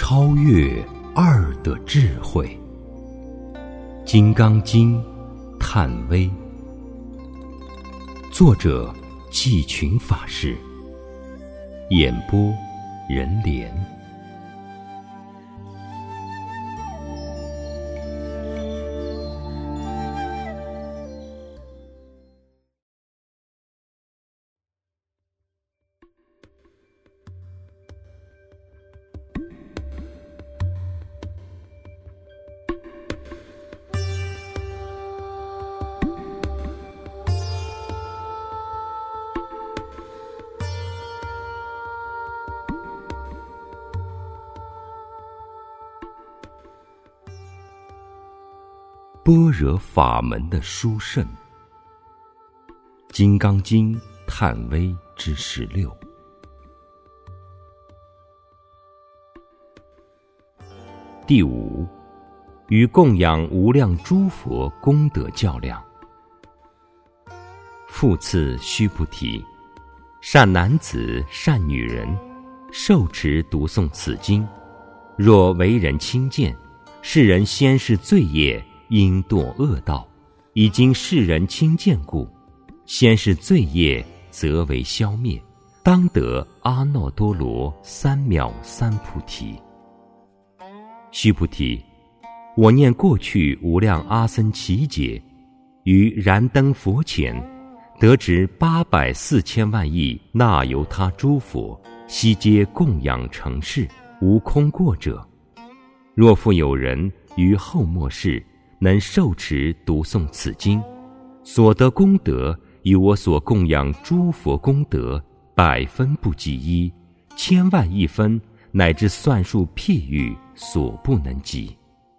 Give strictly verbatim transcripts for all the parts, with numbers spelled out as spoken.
超越二的智慧。《金刚经》叹微，作者季群法师，演播人莲。般若法门的殊胜，《金刚经》叹微之十六。第五，与供养无量诸佛功德较量。复次须菩提，善男子善女人，受持读诵此经，若为人轻贱，世人先是罪业，因堕恶道，已经世人轻贱故，先是罪业则为消灭，当得阿耨多罗三藐三菩提。须菩提，我念过去无量阿僧祇劫，于燃灯佛前，得值八百四千万亿那由他诸佛，悉皆供养成事，无空过者。若复有人于后末世能受持读诵此经，所得功德与我所供养诸佛功德百分不及一，千万亿分，乃至算数譬喻所不能及。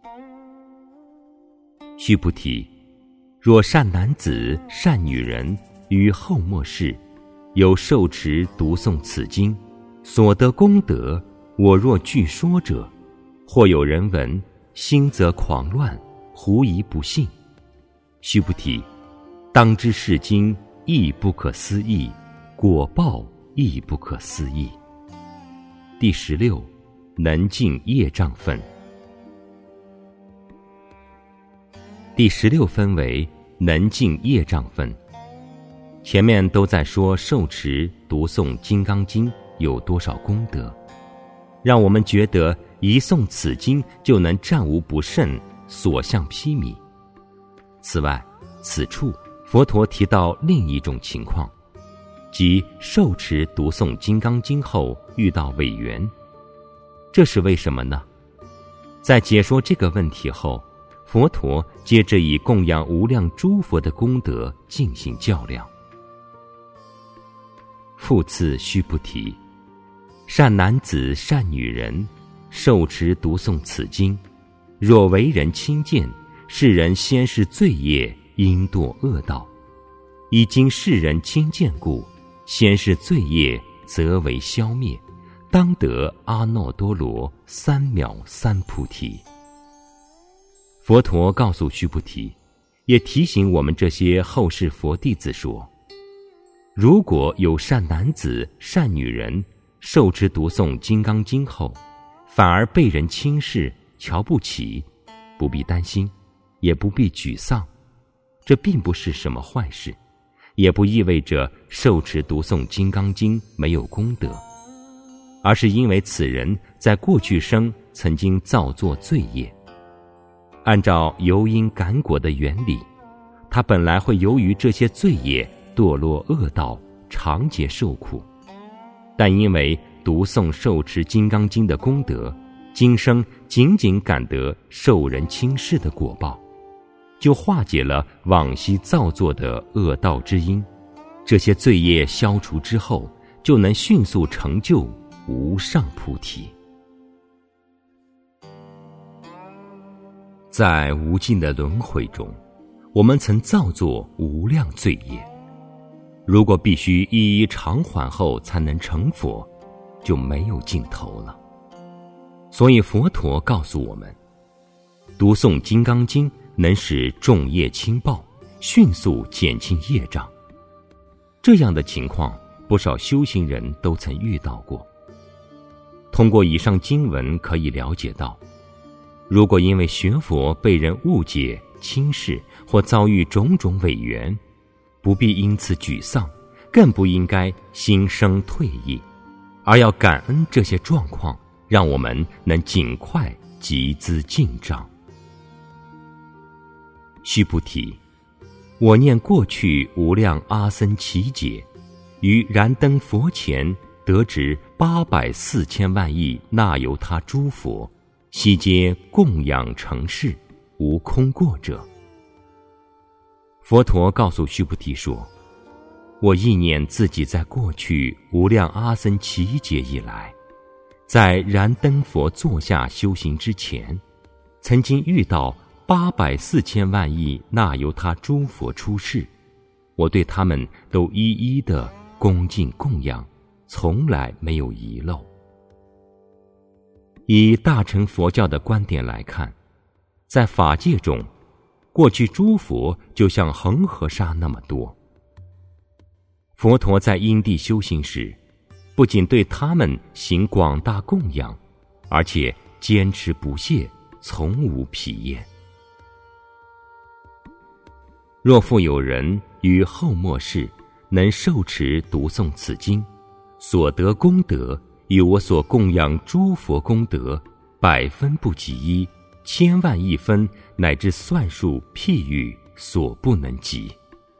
须菩提，若善男子善女人于后末世有受持读诵此经，所得功德我若具说者，或有人闻，心则狂乱，狐疑不信。须菩提，当知是经亦不可思议，果报亦不可思议。第十六，能尽业障分。第十六分为能尽业障分。前面都在说受持读诵金刚经有多少功德，让我们觉得一诵此经就能战无不胜，所向披靡。此外，此处佛陀提到另一种情况，即受持读诵金刚经后遇到违缘。这是为什么呢？在解说这个问题后，佛陀接着以供养无量诸佛的功德进行较量。复次须菩提，善男子善女人，受持读诵此经，若为人轻贱，世人先是罪业，因堕恶道，已经世人轻贱故，先是罪业则为消灭，当得阿耨多罗三藐三菩提。佛陀告诉须菩提，也提醒我们这些后世佛弟子说，如果有善男子善女人受持读诵金刚经后，反而被人轻视瞧不起，不必担心，也不必沮丧，这并不是什么坏事，也不意味着受持读诵金刚经没有功德，而是因为此人在过去生曾经造作罪业，按照由因感果的原理，他本来会由于这些罪业堕落恶道，常劫受苦，但因为读诵受持金刚经的功德，今生仅仅感得受人轻视的果报，就化解了往昔造作的恶道之因，这些罪业消除之后，就能迅速成就无上菩提。在无尽的轮回中，我们曾造作无量罪业，如果必须一一偿还后才能成佛，就没有尽头了。所以佛陀告诉我们，读诵金刚经能使众业轻报，迅速减轻业障。这样的情况，不少修行人都曾遇到过。 通过以上经文可以了解到，如果因为学佛被人误解、轻视或遭遇种种违缘，不必因此沮丧，更不应该心生退意，而要感恩这些状况，让我们能尽快集资进账。须菩提，我念过去无量阿僧祇劫，于燃灯佛前得值八百四千万亿那由他诸佛，悉皆供养成事，无空过者。佛陀告诉须菩提说，我意念自己在过去无量阿僧祇劫以来，在燃灯佛座下修行之前，曾经遇到八百四千万亿那由他诸佛出世，我对他们都一一的恭敬供养，从来没有遗漏。以大乘佛教的观点来看，在法界中，过去诸佛就像恒河沙那么多。佛陀在因地修行时，不仅对他们行广大供养，而且坚持不懈，从无疲厌。若复有人于后末世能受持读诵此经，所得功德与我所供养诸佛功德百分不及一，千万亿分，乃至算数譬喻所不能及。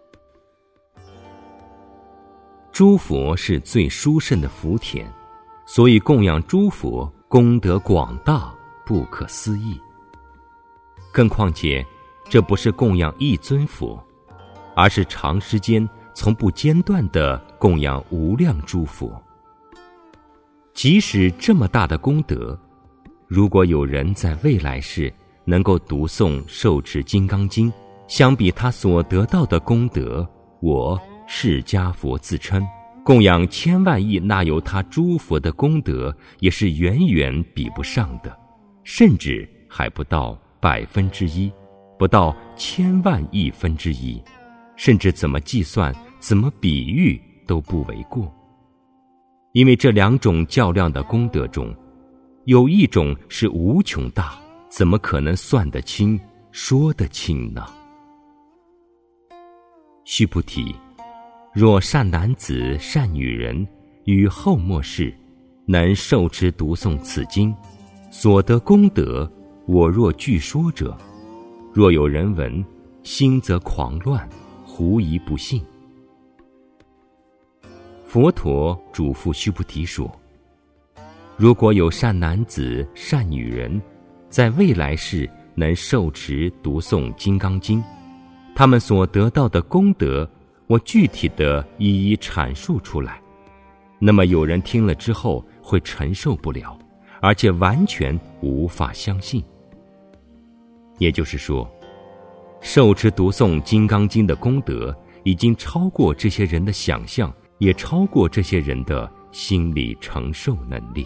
诸佛是最殊胜的福田，所以供养诸佛功德广大，不可思议。更况且这不是供养一尊佛，而是长时间从不间断地供养无量诸佛。即使这么大的功德，如果有人在未来世能够读诵受持金刚经，相比他所得到的功德，我释迦佛自称供养千万亿那由他诸佛的功德也是远远比不上的，甚至还不到百分之一，不到千万亿分之一，甚至怎么计算怎么比喻都不为过。因为这两种较量的功德中，有一种是无穷大，怎么可能算得清说得清呢？须菩提，若善男子善女人于后末世能受持读诵此经，所得功德我若具说者，若有人闻，心则狂乱，狐疑不信。佛陀嘱咐须菩提说，如果有善男子善女人在未来世能受持读诵金刚经，他们所得到的功德我具体的一一阐述出来，那么有人听了之后会承受不了，而且完全无法相信。也就是说，受持读诵金刚经的功德已经超过这些人的想象，也超过这些人的心理承受能力。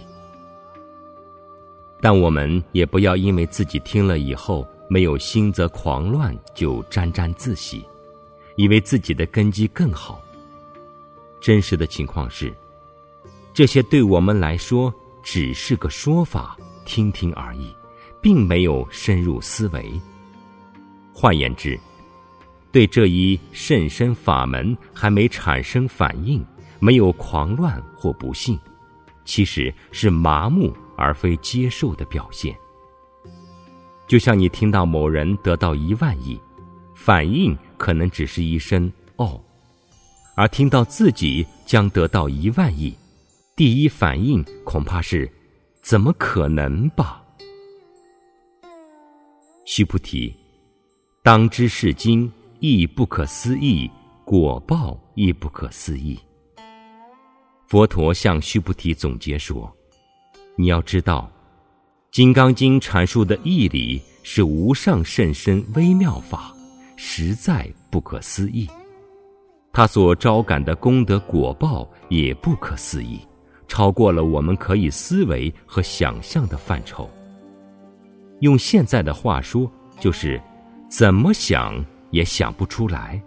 但我们也不要因为自己听了以后没有心则狂乱就沾沾自喜，以为自己的根基更好。真实的情况是，这些对我们来说只是个说法，听听而已，并没有深入思维。换言之，对这一甚深法门还没产生反应，没有狂乱或不信，其实是麻木而非接受的表现。就像你听到某人得到一万亿，反应可能只是一声哦，而听到自己将得到一万亿，第一反应恐怕是怎么可能吧。须菩提，当知是经亦不可思议，果报亦不可思议。佛陀向须菩提总结说，你要知道，金刚经阐述的义理是无上甚深微妙法，实在不可思议。它所招感的功德果报也不可思议，超过了我们可以思维和想象的范畴。用现在的话说，就是怎么想也想不出来。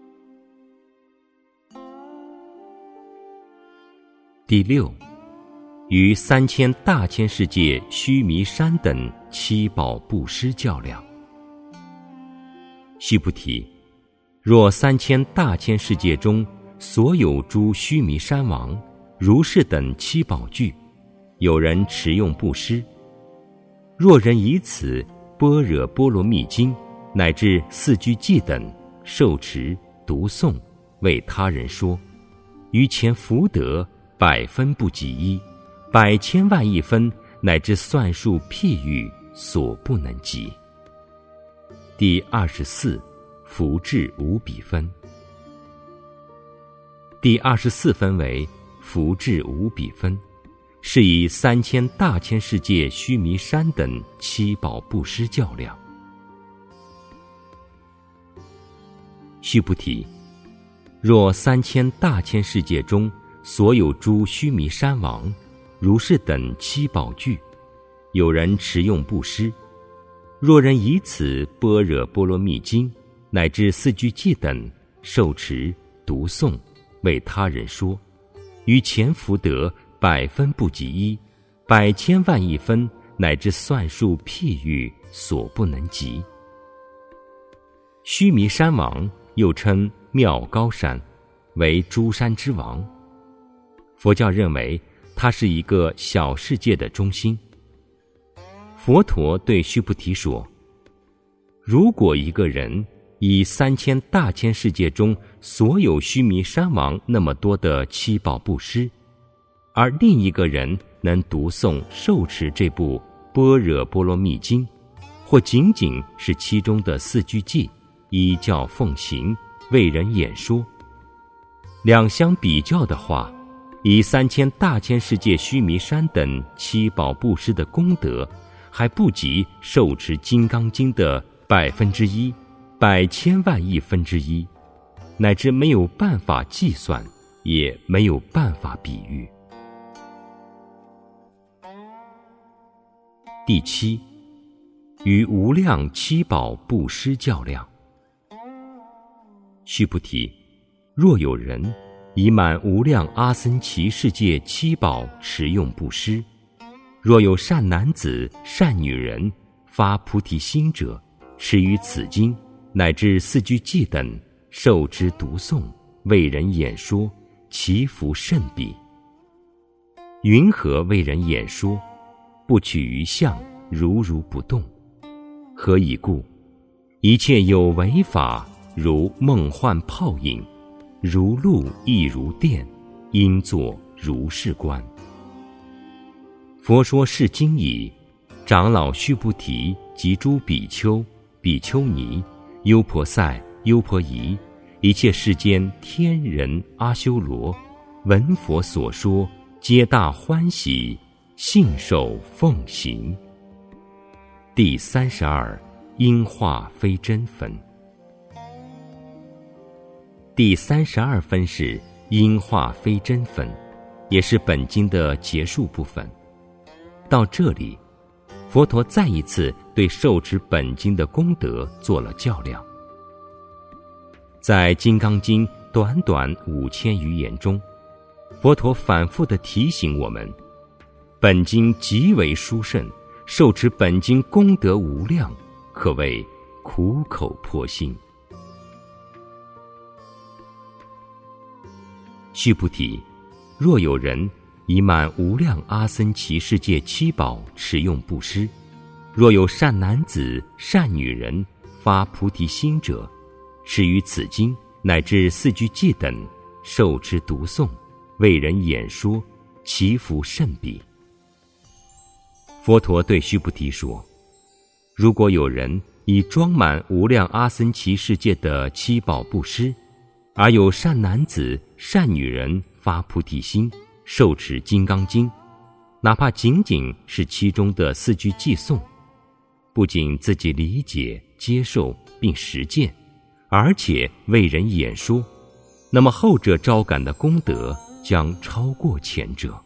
第六， 于三千大千世界须弥山等七宝布施较量。须菩提，若三千大千世界中所有诸须弥山王、如是等七宝具，有人持用布施，若人以此般若波罗蜜经乃至四句偈等受持读诵，为他人说，于前福德百分不及一，百千万亿分乃至算数譬喻所不能及。第二十四，福至无比分。第二十四分为福至无比分，是以三千大千世界须弥山等七宝布施较量。须菩提，若三千大千世界中所有诸须弥山王、如是等七宝具，有人持用布施，若人以此般若波罗蜜经乃至四句偈等受持读诵，为他人说，于前福德百分不及一，百千万亿分乃至算数譬喻所不能及。须弥山王又称妙高山，为诸山之王。佛教认为它是一个小世界的中心。佛陀对须菩提说，如果一个人以三千大千世界中所有须弥山王那么多的七宝布施，而另一个人能读诵受持这部般若波罗蜜经，或仅仅是其中的四句偈，依教奉行，为人演说，两相比较的话，以三千大千世界须弥山等七宝布施的功德，还不及受持金刚经的百分之一、百千万亿分之一，乃至没有办法计算，也没有办法比喻。第七，于无量七宝布施较量。须菩提，若有人以满无量阿僧祇世界七宝持用布施，若有善男子善女人发菩提心者，持于此经乃至四句偈等受之读诵，为人演说，其福甚彼。云何为人演说？不取于相，如如不动。何以故？一切有为法，如梦幻泡影，如露亦如电，应作如是观。佛说是经已，长老须菩提及诸比丘、比丘尼、优婆塞、优婆夷，一切世间天人阿修罗，闻佛所说，皆大欢喜，信受奉行。第三十二，因化非真分。第三十二分是因化非真分，也是本经的结束部分。到这里，佛陀再一次对受持本经的功德做了较量。在《金刚经》短短五千余言中，佛陀反复地提醒我们，本经极为殊胜，受持本经功德无量，可谓苦口婆心。须菩提，若有人以满无量阿僧祇世界七宝持用布施，若有善男子善女人发菩提心者，持于此经乃至四句偈等受持读诵，为人演说，其福甚彼。佛陀对须菩提说，如果有人以装满无量阿僧祇世界的七宝布施，而有善男子善女人发菩提心，受持金刚经，哪怕仅仅是其中的四句偈诵，不仅自己理解接受并实践，而且为人演说，那么后者招感的功德将超过前者。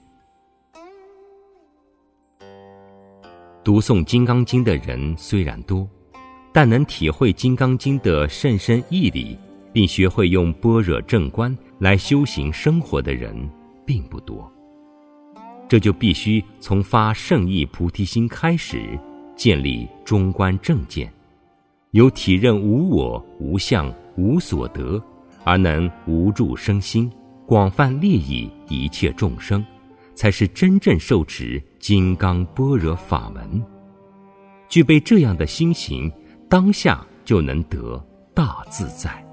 读诵金刚经的人虽然多，但能体会金刚经的甚深义理，并学会用般若正观来修行生活的人并不多。 这就必须从发圣意菩提心开始，建立中观正见，由体认无我、无相、无所得，而能无住生心，广泛利益一切众生，才是真正受持金刚般若法门。具备这样的心行，当下就能得大自在。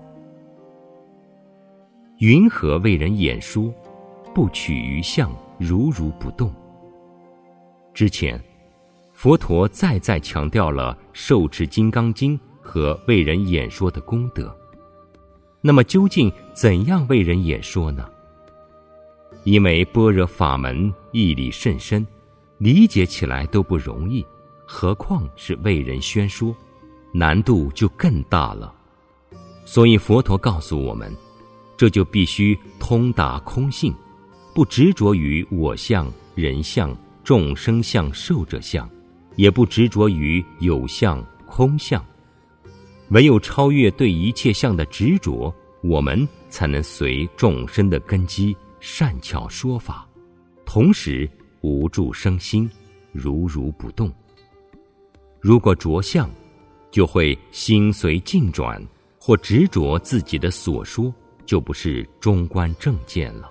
云何为人演说？不取于相，如如不动。之前佛陀再再强调了受持金刚经和为人演说的功德。那么究竟怎样为人演说呢？因为般若法门义理甚深，理解起来都不容易，何况是为人宣说，难度就更大了。所以佛陀告诉我们，这就必须通达空性，不执着于我相、人相、众生相、寿者相，也不执着于有相、空相。唯有超越对一切相的执着，我们才能随众生的根基善巧说法，同时无住生心，如如不动。如果着相，就会心随境转，或执着自己的所说，就不是中观正见了。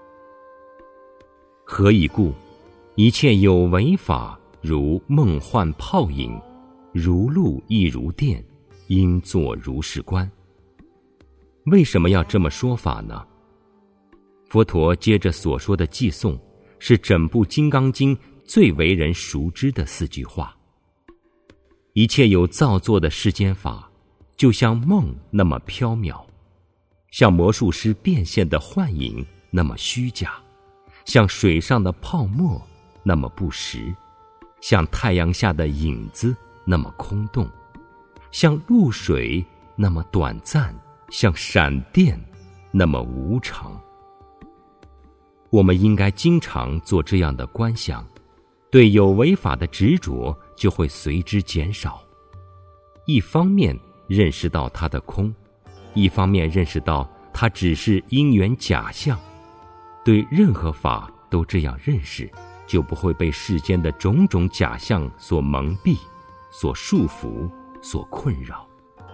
何以故？一切有为法，如梦幻泡影，如露亦如电，应作如是观。为什么要这么说法呢？佛陀接着所说的偈颂，是整部《金刚经》最为人熟知的四句话。一切有造作的世间法，就像梦那么缥缈，像魔术师变现的幻影那么虚假，像水上的泡沫那么不实，像太阳下的影子那么空洞，像露水那么短暂，像闪电那么无常。我们应该经常做这样的观想，对有为法的执着就会随之减少。一方面认识到它的空，一方面认识到它只是因缘假象。对任何法都这样认识，就不会被世间的种种假象所蒙蔽、所束缚、所困扰。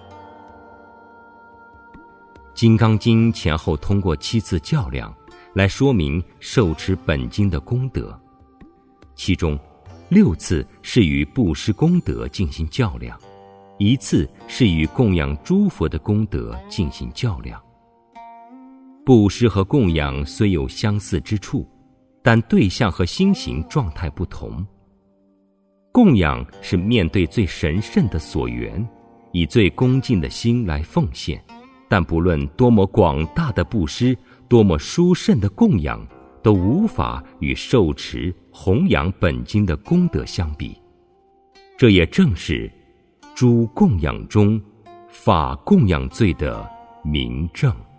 金刚经前后通过七次较量来说明受持本经的功德，其中六次是与布施功德进行较量，一次是与供养诸佛的功德进行较量。布施和供养虽有相似之处，但对象和心行状态不同。供养是面对最神圣的所缘，以最恭敬的心来奉献，但不论多么广大的布施，多么殊胜的供养，都无法与受持弘扬本经的功德相比。这也正是诸供养中法供养最的明证。